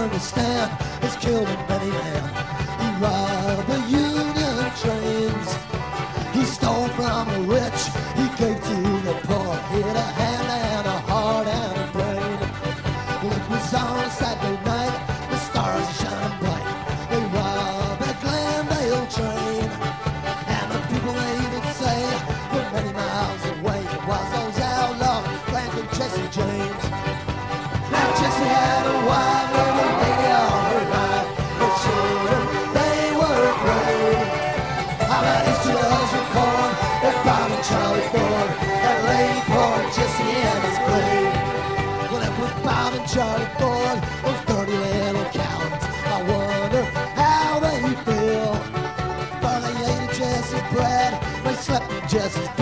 understand. He's killed many men. He robbed the Union trains. He stole from the rich. He gave to the poor. He had a hand and a heart and a brain. Well, it was on a Saturday night. The stars are shining bright. They robbed a Glendale train. And the people they even say from many miles away it was those outlaws, Frank and Jesse James. Now Jesse had a wife with a lady on her life. The children, they were brave. How about his children were corn? That Bob and Charlie Ford that laid poor Jesse in his grave. Well, it was Bob and Charlie Ford, those dirty little cowards. I wonder how they feel. For they ate Jesse's bread, they slept in Jesse's